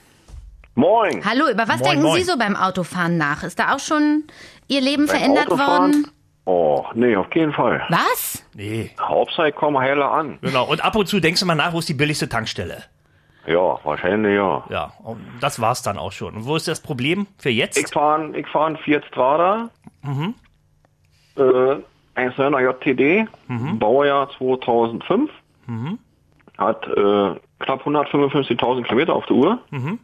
Moin. hallo, über was Moin, denken moin. Sie so beim Autofahren nach? Ist da auch schon Ihr Leben Beim verändert Autofahren? worden? Oh, nee, auf keinen Fall. Was? Nee, Hauptsache, ich komme heile an. genau. Und ab und zu denkst du mal nach, wo ist die billigste Tankstelle? Ja, wahrscheinlich ja. Ja, und das war's dann auch schon. Und wo ist das Problem für jetzt? Ich fahre ich fahr einen Fiat Strada. Mhm. Äh, eins Komma neuner J T D. Baujahr zweitausendfünf. Mhm. Hat äh, knapp hundertfünfundfünfzigtausend Kilometer auf der Uhr. Mhm.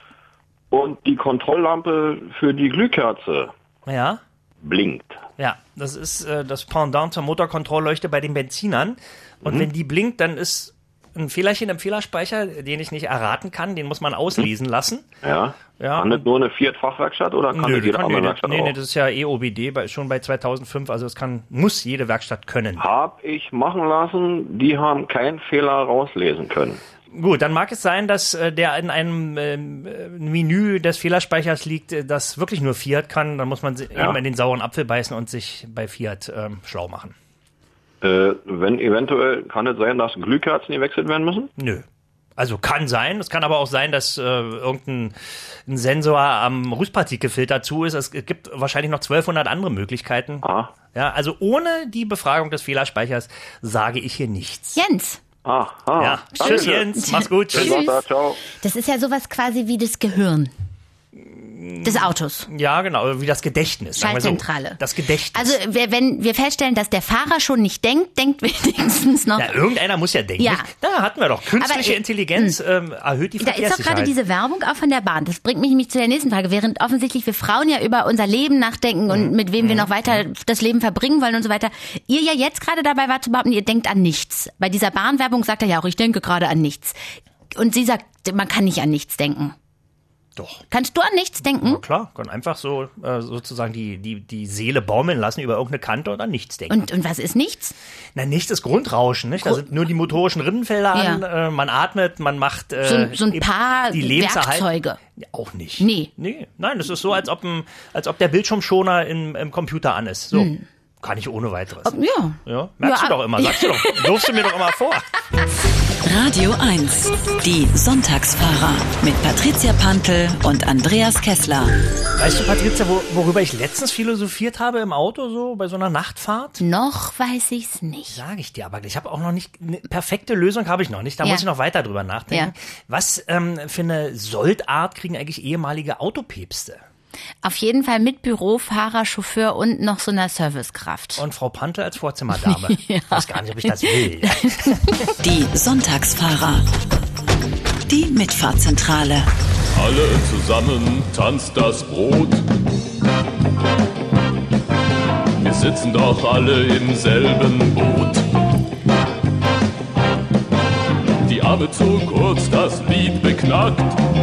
Und die Kontrolllampe für die Glühkerze Ja. blinkt. Ja, das ist äh, das Pendant zur Motorkontrollleuchte bei den Benzinern. Und Mhm. wenn die blinkt, dann ist ein Fehlerchen im Fehlerspeicher, den ich nicht erraten kann, den muss man auslesen lassen. Ja. Ja. Kann das nur eine Fiat-Fachwerkstatt oder kann Nö, das jede kann- andere nee, Werkstatt nee, auch? nee, das ist ja E O B D, bei, schon bei zweitausendfünf, also es kann, muss jede Werkstatt können. Hab ich machen lassen, die haben keinen Fehler rauslesen können. Gut, dann mag es sein, dass äh, der in einem ähm, äh, Menü des Fehlerspeichers liegt, äh, das wirklich nur Fiat kann. Dann muss man si- Ja. eben in den sauren Apfel beißen und sich bei Fiat ähm, schlau machen. Äh, wenn eventuell, kann es sein, dass Glühkerzen gewechselt werden müssen? Nö. Also kann sein. Es kann aber auch sein, dass äh, irgendein ein Sensor am Rußpartikelfilter zu ist. Es gibt wahrscheinlich noch zwölfhundert andere Möglichkeiten. Ah, Ja, also ohne die Befragung des Fehlerspeichers sage ich hier nichts. Jens, ah, ah. Ja, Danke. tschüss Jens, mach's gut. Bis Tschüss. Sonntag, ciao. das ist ja sowas quasi wie das Gehirn des Autos. Ja, genau, wie das Gedächtnis. sagen wir so. Schaltzentrale. Das Gedächtnis. Also wer- wenn wir feststellen, dass der Fahrer schon nicht denkt, denkt wenigstens noch. Ja, irgendeiner muss ja denken. Ja. nicht? Da hatten wir doch. Künstliche Aber, äh, Intelligenz ähm, erhöht die Da ist doch Verkehrssicherheit. gerade diese Werbung auch von der Bahn. Das bringt mich nämlich zu der nächsten Frage. Während offensichtlich wir Frauen ja über unser Leben nachdenken und mit wem wir noch weiter das Leben verbringen wollen und so weiter, ihr ja jetzt gerade dabei wart zu behaupten, ihr denkt an nichts. Bei dieser Bahnwerbung sagt er ja auch, ich denke gerade an nichts. Und sie sagt, man kann nicht an nichts denken. Doch. Kannst du an nichts denken? Na klar, kann einfach so äh, sozusagen die, die, die Seele baumeln lassen über irgendeine Kante und an nichts denken. Und, und was ist nichts? Na, nichts ist Grundrauschen, nicht? Da sind nur die motorischen Rindenfelder Ja. an, äh, man atmet, man macht äh, So, so ein eben paar die Lebenserhalt- Werkzeuge. Ja, auch nicht. Nee. Nee, nein, das ist so, als ob, ein, als ob der Bildschirmschoner im, im Computer an ist. So, Hm. kann ich ohne weiteres. Ja. Ja, merkst Ja, du doch immer, sagst du doch, wirfst du mir doch immer vor. Radio eins, die Sonntagsfahrer mit Patricia Pantel und Andreas Kessler. Weißt du, Patricia, wo, worüber ich letztens philosophiert habe im Auto, so bei so einer Nachtfahrt? Noch weiß ich's nicht. Sage ich dir, aber ich habe auch noch nicht, eine perfekte Lösung habe ich noch nicht, da Ja. muss ich noch weiter drüber nachdenken. Ja. Was ähm, für eine Soldart kriegen eigentlich ehemalige Autopäpste? Auf jeden Fall mit Bürofahrer, Chauffeur und noch so einer Servicekraft. Und Frau Pantel als Vorzimmerdame. Ich weiß gar nicht, ob ich das will. Die Sonntagsfahrer. Die Mitfahrzentrale. Alle zusammen tanzt das Brot. Wir sitzen doch alle im selben Boot. Die Arme zu kurz, das Lied beknackt.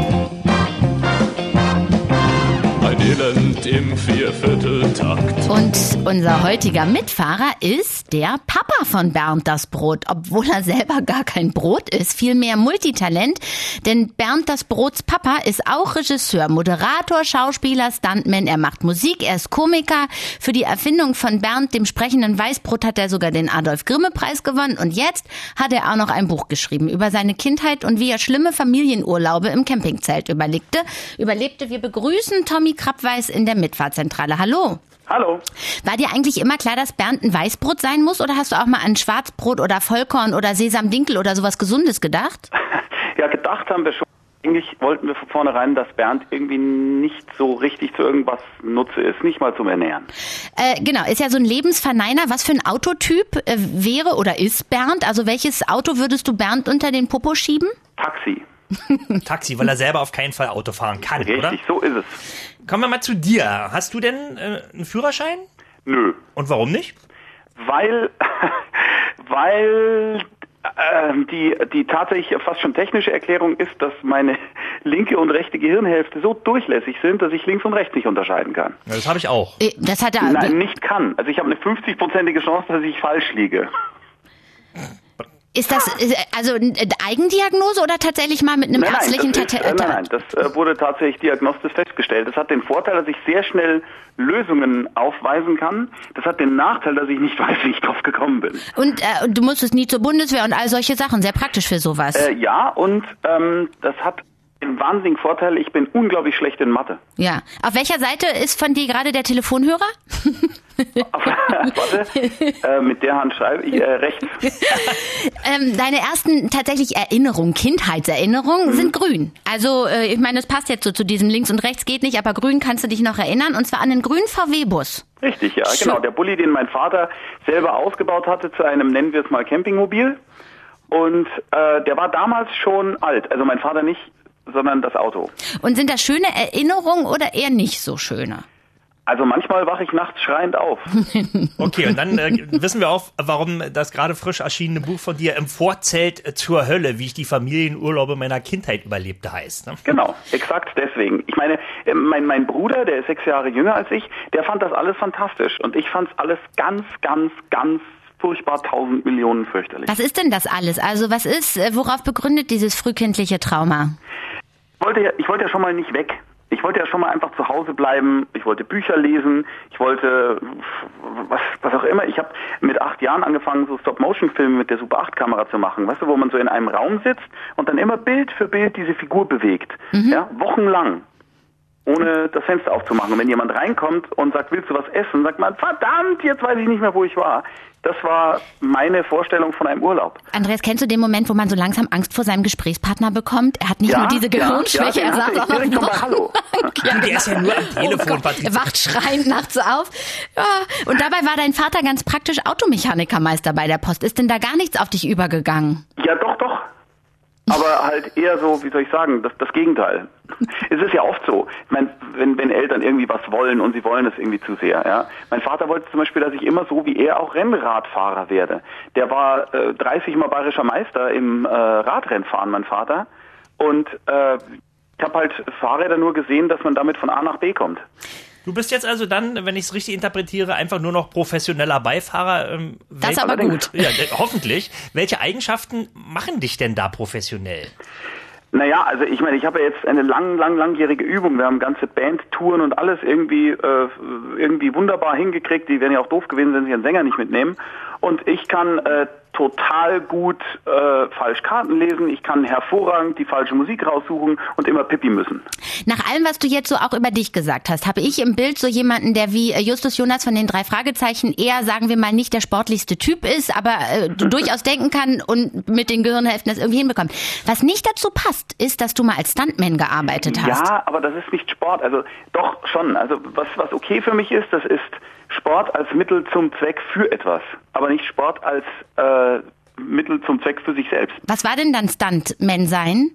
Ein Elend im Viervierteltakt. Und unser heutiger Mitfahrer ist der Papa von Bernd das Brot, obwohl er selber gar kein Brot ist, vielmehr Multitalent. Denn Bernd das Brots Papa ist auch Regisseur, Moderator, Schauspieler, Stuntman. Er macht Musik, er ist Komiker. Für die Erfindung von Bernd, dem sprechenden Weißbrot, hat er sogar den Adolf-Grimme-Preis gewonnen. Und jetzt hat er auch noch ein Buch geschrieben über seine Kindheit und wie er schlimme Familienurlaube im Campingzelt überlegte. Überlebte. Wir begrüßen Tommy Krabweis in der Mitfahrzentrale. Hallo. Hallo. War dir eigentlich immer klar, dass Bernd ein Weißbrot sein muss? Oder hast du auch mal an Schwarzbrot oder Vollkorn oder Sesamdinkel oder sowas Gesundes gedacht? Ja, gedacht haben wir schon. Eigentlich wollten wir von vornherein, dass Bernd irgendwie nicht so richtig zu irgendwas Nutze ist, nicht mal zum Ernähren. Äh, genau, ist ja so ein Lebensverneiner. Was für ein Autotyp äh, wäre oder ist Bernd? Also welches Auto würdest du Bernd unter den Popo schieben? Taxi. Taxi, weil er selber auf keinen Fall Auto fahren kann, Richtig, oder? so ist es. Kommen wir mal zu dir. Hast du denn äh, einen Führerschein? Nö. Und warum nicht? Weil, weil äh, die, die tatsächlich fast schon technische Erklärung ist, dass meine linke und rechte Gehirnhälfte so durchlässig sind, dass ich links und rechts nicht unterscheiden kann. Ja, das habe ich auch. Äh, Das hat er. Nein, nicht kann. Also ich habe eine fünfzig-prozentige Chance, dass ich falsch liege. Ist das äh, also eine Eigendiagnose oder tatsächlich mal mit einem Nein, nein, ärztlichen das ist, Tata- äh, nein, nein, das äh, wurde tatsächlich diagnostisch festgestellt. Das hat den Vorteil, dass ich sehr schnell Lösungen aufweisen kann. Das hat den Nachteil, dass ich nicht weiß, wie ich drauf gekommen bin. Und äh, du musstest nie zur Bundeswehr und all solche Sachen. Sehr praktisch für sowas. Äh, ja, und ähm, das hat einen wahnsinnigen Vorteil. Ich bin unglaublich schlecht in Mathe. Ja. Auf welcher Seite ist von dir gerade der Telefonhörer? Warte, äh, mit der Hand schreibe ich äh, rechts. Ähm, deine ersten tatsächlich Erinnerungen, Kindheitserinnerungen Mhm. sind grün. Also äh, ich meine, das passt jetzt so zu diesem links und rechts geht nicht, aber grün kannst du dich noch erinnern und zwar an den grünen V W-Bus. Richtig, ja, genau. Der Bulli, den mein Vater selber ausgebaut hatte zu einem, nennen wir es mal, Campingmobil. Und äh, der war damals schon alt. Also mein Vater nicht, sondern das Auto. Und sind das schöne Erinnerungen oder eher nicht so schöne? Also manchmal wache ich nachts schreiend auf. Okay, und dann äh, wissen wir auch, warum das gerade frisch erschienene Buch von dir Im Vorzelt zur Hölle, wie ich die Familienurlaube meiner Kindheit überlebte, heißt. Ne? Genau, exakt deswegen. Ich meine, äh, mein, mein Bruder, der ist sechs Jahre jünger als ich, der fand das alles fantastisch. Und ich fand es alles ganz, ganz, ganz furchtbar tausend Millionen fürchterlich. Was ist denn das alles? Also was ist, äh, worauf begründet dieses frühkindliche Trauma? Ich wollte ja, ich wollte ja schon mal nicht weg. Ich wollte ja schon mal einfach zu Hause bleiben. Ich wollte Bücher lesen. Ich wollte was, was auch immer. Ich habe mit acht Jahren angefangen, so Stop-Motion-Filme mit der Super acht Kamera zu machen. Weißt du, wo man so in einem Raum sitzt und dann immer Bild für Bild diese Figur bewegt. Mhm. Ja, wochenlang. Ohne das Fenster aufzumachen. Und wenn jemand reinkommt und sagt, willst du was essen, sagt man, verdammt, jetzt weiß ich nicht mehr, wo ich war. Das war meine Vorstellung von einem Urlaub. Andreas, kennst du den Moment, wo man so langsam Angst vor seinem Gesprächsprachtner bekommt? Er hat nicht ja, nur diese Gehirnschwäche, ja, ja, er sagt auch direkt noch... bei Hallo. Ja, der ist ja nur am Telefon, oh Gott, er wacht schreiend nachts auf. Ja. Und dabei war dein Vater ganz praktisch Automechanikermeister bei der Post. Ist denn da gar nichts auf dich übergegangen? Ja, doch, doch. Aber halt eher so, wie soll ich sagen, das, das Gegenteil. Es ist ja oft so, ich meine, wenn, wenn Eltern irgendwie was wollen und sie wollen es irgendwie zu sehr, ja. Mein Vater wollte zum Beispiel, dass ich immer so wie er auch Rennradfahrer werde. Der war äh, dreißig Mal bayerischer Meister im äh, Radrennfahren, mein Vater. Und äh, Ich habe halt Fahrräder nur gesehen, dass man damit von A nach B kommt. Du bist jetzt also dann, wenn ich es richtig interpretiere, einfach nur noch professioneller Beifahrer. Ähm, das ist aber gut. Ja, hoffentlich. Welche Eigenschaften machen dich denn da professionell? Naja, also ich meine, ich habe ja jetzt eine lang, lang, langjährige Übung. Wir haben ganze Bandtouren und alles irgendwie äh, irgendwie wunderbar hingekriegt. Die wären ja auch doof gewesen, wenn sie ihren Sänger nicht mitnehmen. Und ich kann äh, total gut äh, falsch Karten lesen. Ich kann hervorragend die falsche Musik raussuchen und immer Pippi müssen. Nach allem, was du jetzt so auch über dich gesagt hast, habe ich im Bild so jemanden, der wie Justus Jonas von den drei Fragezeichen eher, sagen wir mal, nicht der sportlichste Typ ist, aber äh, durchaus denken kann und mit den Gehirnhälften das irgendwie hinbekommt. Was nicht dazu passt, ist, dass du mal als Stuntman gearbeitet hast. Ja, aber das ist nicht Sport. Also doch schon. Also was, was okay für mich ist, das ist Sport als Mittel zum Zweck für etwas, aber nicht Sport als äh, Mittel zum Zweck für sich selbst. Was war denn dann Stuntman sein?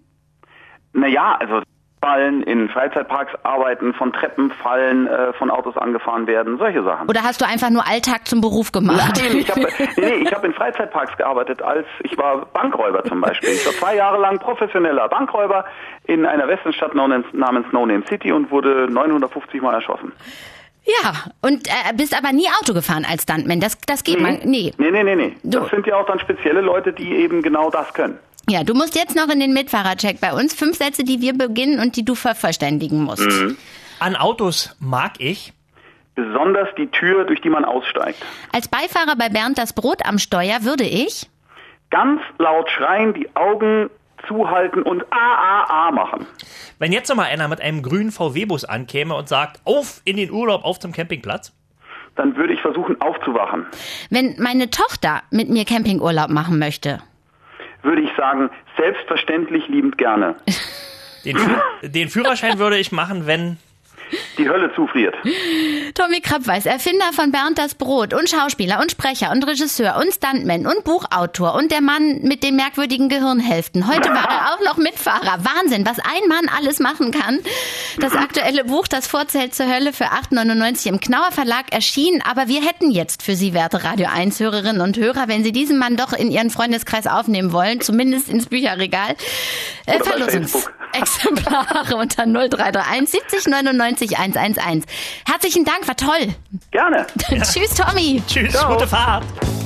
Naja, also fallen, in Freizeitparks arbeiten, von Treppen fallen, äh, von Autos angefahren werden, solche Sachen. Oder hast du einfach nur Alltag zum Beruf gemacht? Nein, ich habe nee, ich hab in Freizeitparks gearbeitet, als ich war Bankräuber zum Beispiel. Ich war zwei Jahre lang professioneller Bankräuber in einer Westernstadt namens No Name City und wurde neunhundertfünfzig Mal erschossen. Ja, und äh, bist aber nie Auto gefahren als Stuntman. Das, das geht nee. mal. Nee. Nee, nee, nee, nee. Das sind ja auch dann spezielle Leute, die eben genau das können. Ja, du musst jetzt noch in den Mitfahrercheck bei uns. Fünf Sätze, die wir beginnen und die du vervollständigen musst. Mhm. An Autos mag ich besonders die Tür, durch die man aussteigt. Als Beifahrer bei Bernd das Brot am Steuer würde ich ganz laut schreien, die Augen zuhalten und A, A, A machen. Wenn jetzt noch mal einer mit einem grünen V W-Bus ankäme und sagt, auf in den Urlaub, auf zum Campingplatz, dann würde ich versuchen aufzuwachen. Wenn meine Tochter mit mir Campingurlaub machen möchte, würde ich sagen, selbstverständlich liebend gerne. Den, Führ- den Führerschein würde ich machen, wenn die Hölle zufriert. Tommy Krabweis, Erfinder von Bernd das Brot und Schauspieler und Sprecher und Regisseur und Stuntman und Buchautor und der Mann mit den merkwürdigen Gehirnhälften. Heute war er auch noch Mitfahrer. Wahnsinn, was ein Mann alles machen kann. Das aktuelle Buch, das Vorzelt zur Hölle, für acht neunundneunzig im Knauer Verlag erschienen. Aber wir hätten jetzt für Sie, werte Radio eins Hörerinnen und Hörer, wenn Sie diesen Mann doch in Ihren Freundeskreis aufnehmen wollen, zumindest ins Bücherregal, äh, Verlosungsexemplare unter null drei drei eins siebzig neunundneunzig hunderteins. Herzlichen Dank, war toll. Gerne. Ja. Tschüss, Tommy. Tschüss, Ciao. Gute Fahrt.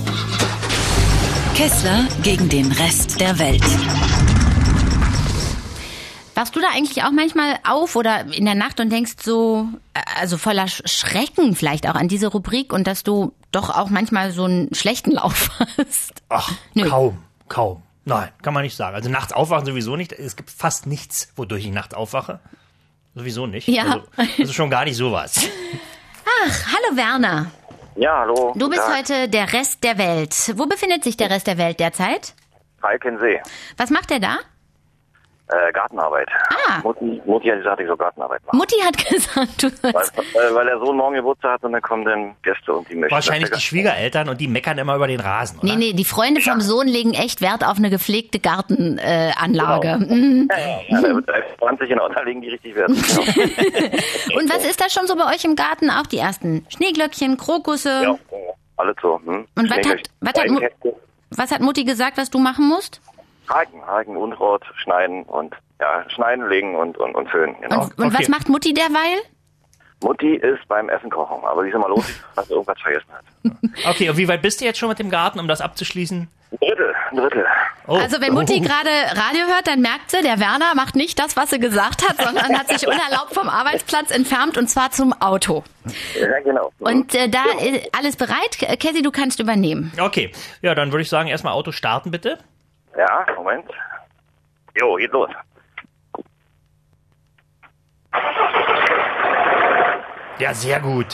Kessler gegen den Rest der Welt. Wachst du da eigentlich auch manchmal auf oder in der Nacht und denkst so, also voller Schrecken vielleicht auch an diese Rubrik und dass du doch auch manchmal so einen schlechten Lauf hast? Ach, Nö. kaum, kaum. Nein, kann man nicht sagen. Also nachts aufwachen sowieso nicht. Es gibt fast nichts, wodurch ich nachts aufwache. Sowieso nicht. Ja. Also, also schon gar nicht sowas. Ach, hallo Werner. Ja, hallo. Du bist ja. heute der Rest der Welt. Wo befindet sich der Rest der Welt derzeit? Falkensee. Was macht er da? Äh, Gartenarbeit. Ah. Mutti, Mutti hat gesagt, ich soll Gartenarbeit machen. Mutti hat gesagt, du sollst... Weil, weil er so morgen Geburtstag hat und dann kommen dann Gäste und die möchten... Wahrscheinlich die Schwiegereltern und die meckern immer über den Rasen, oder? Nee, nee, die Freunde vom ja. Sohn legen echt Wert auf eine gepflegte Gartenanlage. Äh, genau. mhm. Ja, ja, der wird zwanzig genau, da legen die richtig Wert. Genau. Und was ist da schon so bei euch im Garten? Auch die ersten Schneeglöckchen, Krokusse? Ja, alles so. Hm? Und was hat, was, hat, was hat Mutti gesagt, was du machen musst? Haken, Haken, Unkraut, schneiden und ja, schneiden, legen und, und, und föhnen. Genau. Und, und okay. Was macht Mutti derweil? Mutti ist beim Essen kochen, aber sie ist immer los, dass sie irgendwas vergessen hat. Okay, und wie weit bist du jetzt schon mit dem Garten, um das abzuschließen? Ein Drittel, ein Drittel. Oh. Also wenn Mutti oh. gerade Radio hört, dann merkt sie, der Werner macht nicht das, was sie gesagt hat, sondern hat sich unerlaubt vom Arbeitsplatz entfernt und zwar zum Auto. Ja, genau. Und äh, da ja. ist alles bereit. Cassie, du kannst übernehmen. Okay, ja, dann würde ich sagen, erstmal Auto starten, bitte. Ja, Moment. Jo, geht los. Ja, sehr gut.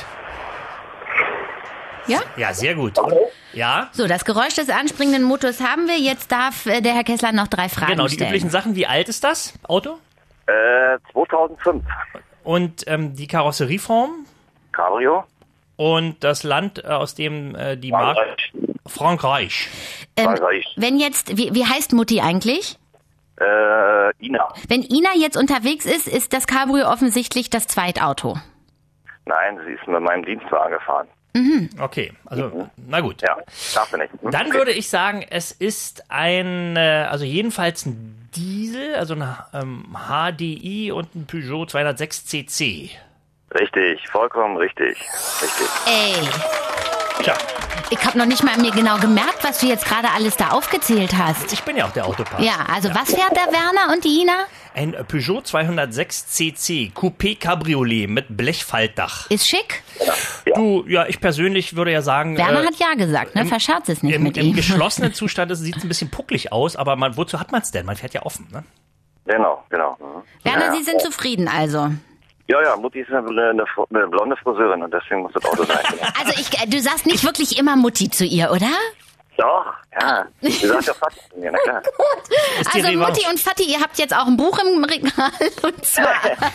Ja? Ja, sehr gut. Und, ja? So, das Geräusch des anspringenden Motors haben wir. Jetzt darf äh, der Herr Kessler noch drei Fragen genau, die stellen. üblichen Sachen. Wie alt ist das Auto? Äh, zweitausendfünf. Und ähm, die Karosserieform? Cabrio. Und das Land, aus dem äh, die Marke... Frankreich. Ähm, Frankreich. Wenn jetzt, wie, wie heißt Mutti eigentlich? Äh, Ina. Wenn Ina jetzt unterwegs ist, ist das Cabrio offensichtlich das Zweitauto. Nein, sie ist mit meinem Dienstwagen gefahren. Mhm. Okay, also Mhm. na gut. Ja, darfst du nicht. Mhm. Dann würde ich sagen, es ist ein, äh, also jedenfalls ein Diesel, also ein ähm, H D I und ein Peugeot zweihundertsechs C C. Richtig, vollkommen richtig. Richtig. Ey, Tja, ich habe noch nicht mal mir genau gemerkt, was du jetzt gerade alles da aufgezählt hast. ich bin ja auch der Autopart. Ja, also was fährt der Werner und die Ina? Ein Peugeot zweihundertsechs C C Coupé Cabriolet mit Blechfaltdach. Ist schick? Du, ja, ich persönlich würde ja sagen, Werner äh, hat ja gesagt, ne? im- Verscherz es nicht im, mit im ihm. geschlossenen Zustand sieht es ein bisschen pucklig aus, aber man, wozu hat man es denn? Man fährt ja offen, ne? Genau, genau. Mhm. Werner, ja, Sie sind zufrieden also. ja, ja, Mutti ist eine, eine, eine blonde Friseurin und deswegen muss das Auto sein. Also ich, äh, du sagst nicht wirklich immer Mutti zu ihr, oder? Doch, ja. Du sagst ja Vati zu mir, na klar. Ist die Also Revanche. Mutti und Vati, ihr habt jetzt auch ein Buch im Regal und zwar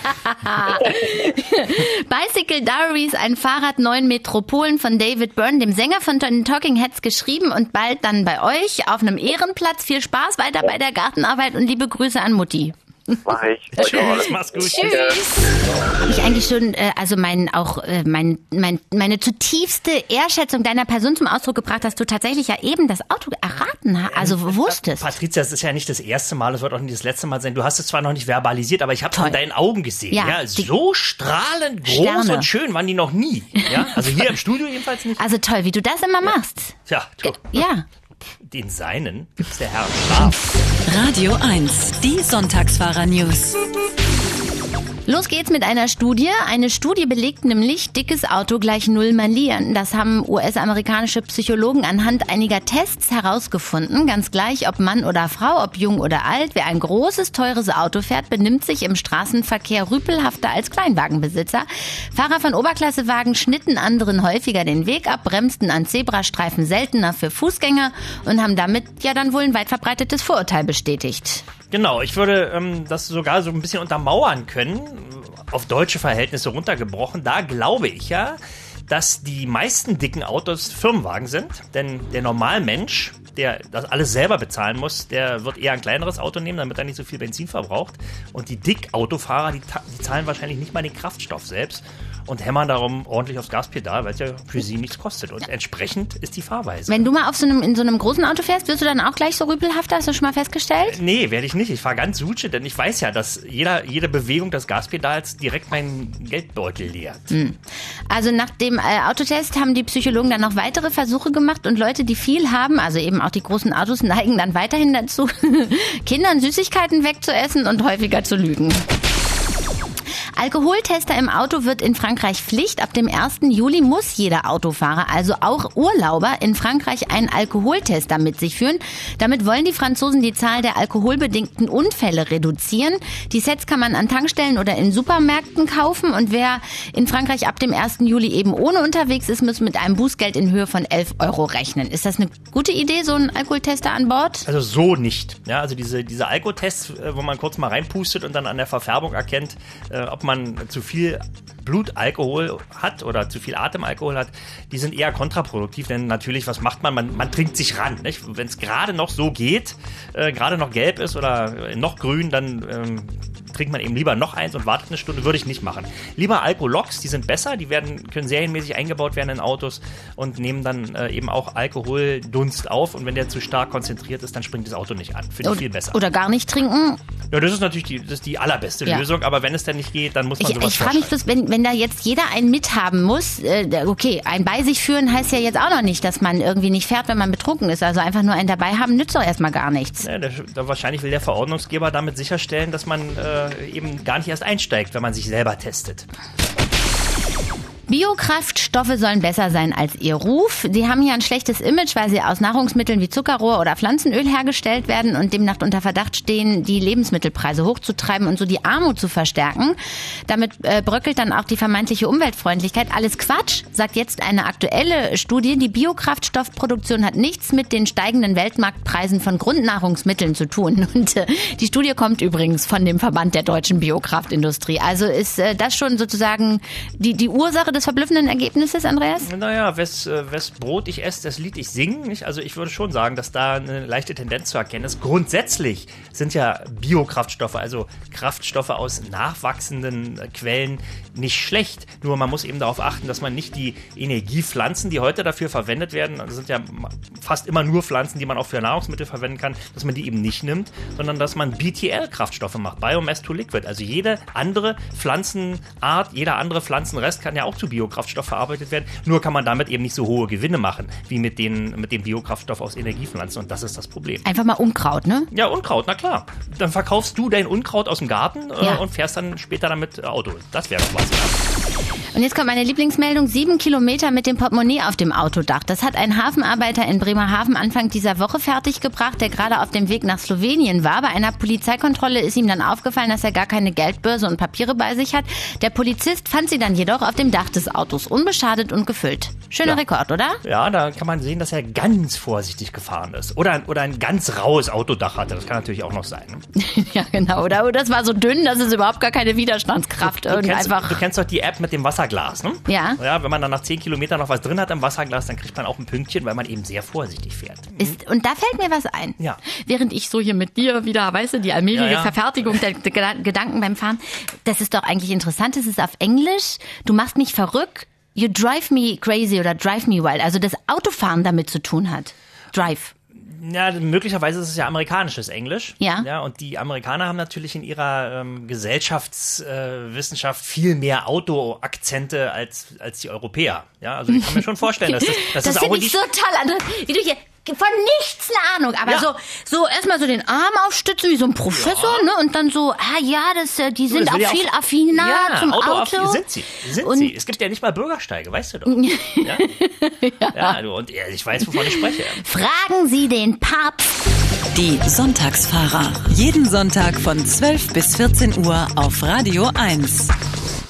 Bicycle Diaries, ein Fahrrad neun Metropolen von David Byrne, dem Sänger von den Talking Heads, geschrieben und bald dann bei euch auf einem Ehrenplatz. Viel Spaß weiter bei der Gartenarbeit und liebe Grüße an Mutti. Mach ich. Tschüss, mach's gut. Tschüss. Ich eigentlich schon, äh, also mein, auch äh, mein, mein, meine zutiefste Ehrschätzung deiner Person zum Ausdruck gebracht, dass du tatsächlich ja eben das Auto erraten hast, also wusstest. Patricia, das ist ja nicht das erste Mal, das wird auch nicht das letzte Mal sein. Du hast es zwar noch nicht verbalisiert, aber ich habe Toll. von deinen Augen gesehen. Ja, Ja, die so strahlend groß Sterne. und schön waren die noch nie. Ja, also hier im Studio jedenfalls nicht. Also toll, wie du das immer machst. Tja, du, Ja. den Seinen gibt's der Herr Scharf. Radio eins, die Sonntagsfahrer-News. Los geht's mit einer Studie. Eine Studie belegt nämlich, dickes Auto gleich null Malieren. Das haben U S-amerikanische Psychologen anhand einiger Tests herausgefunden. Ganz gleich, ob Mann oder Frau, ob jung oder alt. Wer ein großes, teures Auto fährt, benimmt sich im Straßenverkehr rüpelhafter als Kleinwagenbesitzer. Fahrer von Oberklassewagen schnitten anderen häufiger den Weg ab, bremsten an Zebrastreifen seltener für Fußgänger und haben damit ja dann wohl ein weit verbreitetes Vorurteil bestätigt. Genau, ich würde ähm, das sogar so ein bisschen untermauern können, auf deutsche Verhältnisse runtergebrochen. Da glaube ich ja, dass die meisten dicken Autos Firmenwagen sind. Denn der Normalmensch, der das alles selber bezahlen muss, der wird eher ein kleineres Auto nehmen, damit er nicht so viel Benzin verbraucht. Und die Dickautofahrer, die, die zahlen wahrscheinlich nicht mal den Kraftstoff selbst und hämmern darum ordentlich aufs Gaspedal, weil es ja für sie nichts kostet. Und entsprechend ist die Fahrweise. Wenn du mal auf so einem, in so einem großen Auto fährst, wirst du dann auch gleich so rüpelhafter? Hast du schon mal festgestellt? Nee, werde ich nicht. Ich fahre ganz Suche, denn ich weiß ja, dass jeder, jede Bewegung des Gaspedals direkt meinen Geldbeutel leert. Hm. Also nach dem äh, Autotest haben die Psychologen dann noch weitere Versuche gemacht und Leute, die viel haben, also eben auch die großen Autos, neigen dann weiterhin dazu, Kindern Süßigkeiten wegzuessen und häufiger zu lügen. Alkoholtester im Auto wird in Frankreich Pflicht. Ab dem ersten Juli muss jeder Autofahrer, also auch Urlauber, in Frankreich einen Alkoholtester mit sich führen. Damit wollen die Franzosen die Zahl der alkoholbedingten Unfälle reduzieren. Die Sets kann man an Tankstellen oder in Supermärkten kaufen. Und wer in Frankreich ab dem ersten Juli eben ohne unterwegs ist, muss mit einem Bußgeld in Höhe von elf Euro rechnen. Ist das eine gute Idee, so ein Alkoholtester an Bord? Also so nicht. Ja, also diese, diese Alkotests, wo man kurz mal reinpustet und dann an der Verfärbung erkennt, äh, ob man zu viel Blutalkohol hat oder zu viel Atemalkohol hat, die sind eher kontraproduktiv, denn natürlich, was macht man? Man, man trinkt sich ran. Wenn es gerade noch so geht, äh, gerade noch gelb ist oder noch grün, dann ähm, trinkt man eben lieber noch eins und wartet eine Stunde, würde ich nicht machen. Lieber Alkoloks, die sind besser, die werden, können serienmäßig eingebaut werden in Autos und nehmen dann äh, eben auch Alkoholdunst auf und wenn der zu stark konzentriert ist, dann springt das Auto nicht an. Finde ich viel besser. Oder gar nicht trinken. Ja, das ist natürlich die, das ist die allerbeste Ja. Lösung, aber wenn es dann nicht geht, dann muss man Ich, sowas ich frage mich bloß, wenn, wenn da jetzt jeder einen mithaben muss, äh, okay, ein bei sich führen heißt ja jetzt auch noch nicht, dass man irgendwie nicht fährt, wenn man betrunken ist. Also einfach nur einen dabei haben, nützt doch erstmal gar nichts. Ja, der, der, wahrscheinlich will der Verordnungsgeber damit sicherstellen, dass man äh, eben gar nicht erst einsteigt, wenn man sich selber testet. Biokraftstoffe sollen besser sein als ihr Ruf. Sie haben hier ein schlechtes Image, weil sie aus Nahrungsmitteln wie Zuckerrohr oder Pflanzenöl hergestellt werden und demnach unter Verdacht stehen, die Lebensmittelpreise hochzutreiben und so die Armut zu verstärken. Damit äh, bröckelt dann auch die vermeintliche Umweltfreundlichkeit. Alles Quatsch, sagt jetzt eine aktuelle Studie. Die Biokraftstoffproduktion hat nichts mit den steigenden Weltmarktpreisen von Grundnahrungsmitteln zu tun. Und äh, die Studie kommt übrigens von dem Verband der deutschen Biokraftindustrie. Also ist äh, das schon sozusagen die, die Ursache des verblüffenden Ergebnisses? ist es, Andreas? Naja, wes, wes Brot ich esse, das Lied ich singe. Nicht? Also ich würde schon sagen, dass da eine leichte Tendenz zu erkennen ist. Grundsätzlich sind ja Biokraftstoffe, also Kraftstoffe aus nachwachsenden Quellen, nicht schlecht. Nur man muss eben darauf achten, dass man nicht die Energiepflanzen, die heute dafür verwendet werden, das sind ja fast immer nur Pflanzen, die man auch für Nahrungsmittel verwenden kann, dass man die eben nicht nimmt, sondern dass man B T L-Kraftstoffe macht, Biomass to Liquid. Also jede andere Pflanzenart, jeder andere Pflanzenrest kann ja auch zu Biokraftstoff verarbeitet werden, nur kann man damit eben nicht so hohe Gewinne machen, wie mit, den, mit dem Biokraftstoff aus Energiepflanzen, und das ist das Problem. Einfach mal Unkraut, ne? Ja, Unkraut, na klar. Dann verkaufst du dein Unkraut aus dem Garten äh, ja. und fährst dann später damit Auto. Das wäre doch was. Und jetzt kommt meine Lieblingsmeldung, sieben Kilometer mit dem Portemonnaie auf dem Autodach. Das hat ein Hafenarbeiter in Bremerhaven Anfang dieser Woche fertiggebracht, der gerade auf dem Weg nach Slowenien war. Bei einer Polizeikontrolle ist ihm dann aufgefallen, dass er gar keine Geldbörse und Papiere bei sich hat. Der Polizist fand sie dann jedoch auf dem Dach des Autos, unbeschadet und gefüllt. Schöner ja. Rekord, oder? Ja, da kann man sehen, dass er ganz vorsichtig gefahren ist. Oder, oder ein ganz raues Autodach hatte. Das kann natürlich auch noch sein. Ne? Ja, genau. Oder das war so dünn, dass es überhaupt gar keine Widerstandskraft du, du, und kennst, einfach. du kennst doch die App mit dem Wasserglas, ne? Ja. Ja, wenn man dann nach zehn Kilometern noch was drin hat im Wasserglas, dann kriegt man auch ein Pünktchen, weil man eben sehr vorsichtig fährt. Ist, und da fällt mir was ein. Ja. Während ich so hier mit dir wieder, weißt du, die allmähliche ja, ja. Verfertigung der, der Gedanken beim Fahren, das ist doch eigentlich interessant, das ist auf Englisch, du machst mich verrückt, you drive me crazy oder drive me wild, also das Autofahren damit zu tun hat. Drive. Ja, möglicherweise ist es ja amerikanisches Englisch. Ja. Ja, und die Amerikaner haben natürlich in ihrer ähm, Gesellschaftswissenschaft äh, viel mehr Auto-Akzente als, als die Europäer. Ja, also ich kann mir schon vorstellen, dass das, dass das das auch finde ich so toll, André, wie du hier von nichts eine Ahnung, aber Ja. so so erstmal so den Arm aufstützen wie so ein Professor, ja. ne, und dann so, ah ja, das äh, die sind das auch will ja viel auch- affiner ja, zum Autoaffin Auto. sind sie, sind Und- sie. Es gibt ja nicht mal Bürgersteige, weißt du doch. ja? ja. ja, du, und ja, ich weiß, wovon ich spreche. Fragen Sie den Papst. Die Sonntagsfahrer. Jeden Sonntag von zwölf bis vierzehn Uhr auf Radio eins.